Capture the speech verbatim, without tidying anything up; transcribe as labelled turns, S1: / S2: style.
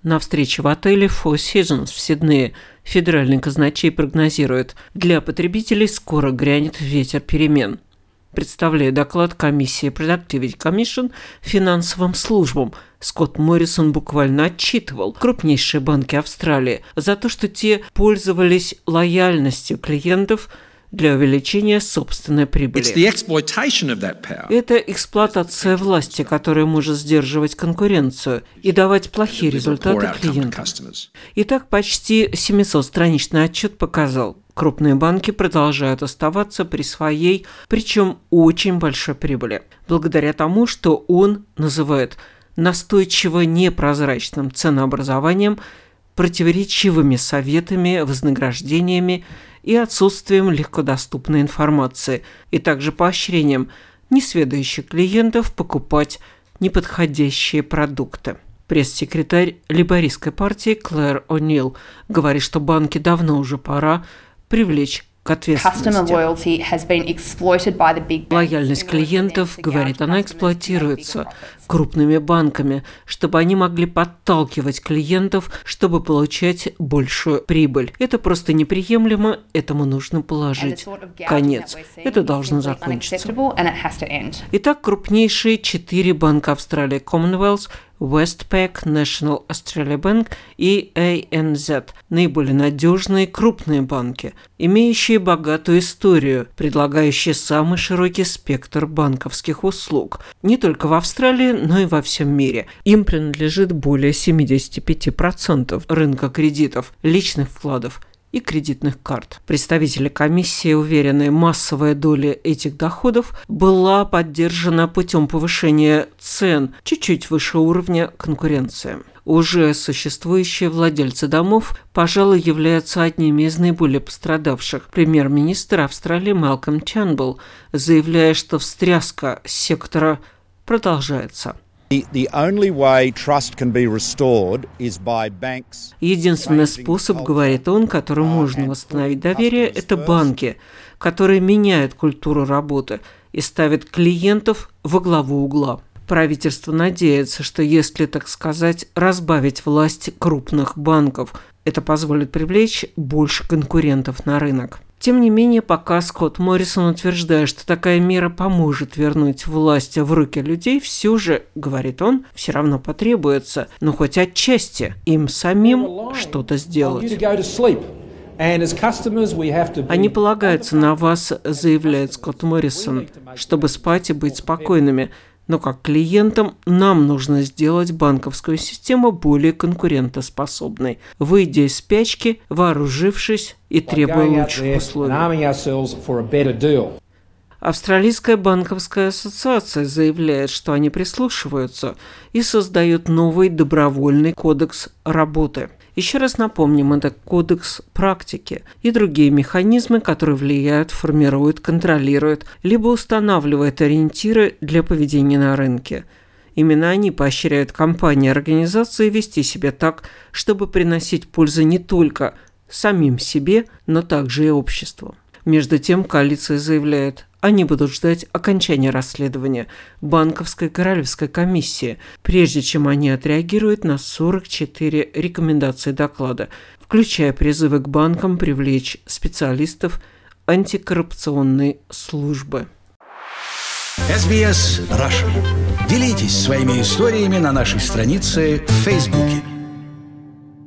S1: На встрече в отеле Four Seasons в Сиднее федеральный казначей прогнозирует, для потребителей скоро грянет ветер перемен. Представляя доклад комиссии Productivity Commission финансовым службам, Скотт Моррисон буквально отчитывал крупнейшие банки Австралии за то, что те пользовались лояльностью клиентов для увеличения собственной прибыли. Это эксплуатация власти, которая может сдерживать конкуренцию и давать плохие результаты клиентам. Итак, почти семисотстраничный отчет показал, крупные банки продолжают оставаться при своей, причем очень большой прибыли, благодаря тому, что он называет настойчиво непрозрачным ценообразованием, противоречивыми советами, вознаграждениями и отсутствием легкодоступной информации, и также поощрением несведущих клиентов покупать неподходящие продукты. Пресс-секретарь лейбористской партии Клэр О'Нил говорит, что банки давно уже пора привлечь к ответственности. Лояльность клиентов, говорит она, эксплуатируется крупными банками, чтобы они могли подталкивать клиентов, чтобы получать большую прибыль. Это просто неприемлемо, этому нужно положить конец. Это должно закончиться. Итак, крупнейшие четыре банка Австралии: Commonwealth, Westpac, National Australia Bank и эй эн зет – наиболее надежные крупные банки, имеющие богатую историю, предлагающие самый широкий спектр банковских услуг не только в Австралии, но и во всем мире. Им принадлежит более семьдесят пять процентов рынка кредитов, личных вкладов и кредитных карт. Представители комиссии уверены, массовая доля этих доходов была поддержана путем повышения цен чуть-чуть выше уровня конкуренции. Уже существующие владельцы домов, пожалуй, являются одними из наиболее пострадавших. Премьер-министр Австралии Малкольм Тернбулл, заявляя, что встряска сектора продолжается. Единственный способ, говорит он, которым можно восстановить доверие, это банки, которые меняют культуру работы и ставят клиентов во главу угла. Правительство надеется, что если, так сказать, разбавить власть крупных банков, это позволит привлечь больше конкурентов на рынок. Тем не менее, пока Скотт Моррисон утверждает, что такая мера поможет вернуть власть в руки людей, все же, говорит он, все равно потребуется, но хоть отчасти им самим что-то сделать. Они полагаются на вас, заявляет Скотт Моррисон, чтобы спать и быть спокойными. Но как клиентам нам нужно сделать банковскую систему более конкурентоспособной, выйдя из спячки, вооружившись и требуя лучших условий. Австралийская банковская ассоциация заявляет, что они прислушиваются и создают новый добровольный кодекс работы. Еще раз напомним, это кодекс практики и другие механизмы, которые влияют, формируют, контролируют, либо устанавливают ориентиры для поведения на рынке. Именно они поощряют компании и организации вести себя так, чтобы приносить пользу не только самим себе, но также и обществу. Между тем, коалиция заявляет, они будут ждать окончания расследования банковской королевской комиссии, прежде чем они отреагируют на сорок четыре рекомендации доклада, включая призывы к банкам привлечь специалистов антикоррупционной службы.
S2: эс би эс Russian. Делитесь своими историями на нашей странице в Фейсбуке.